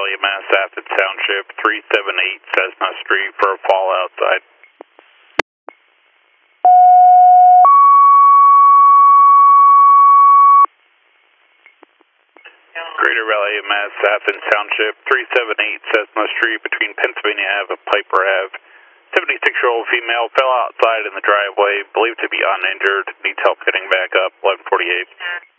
Raleigh, Mass. Athens Township, 378 Cessna Street for a fall outside. Greater Raleigh, Mass. Athens Township, 378 Cessna Street between Pennsylvania Ave and Piper Ave. 76-year-old female fell outside in the driveway, believed to be uninjured. Needs help getting back up, 1148.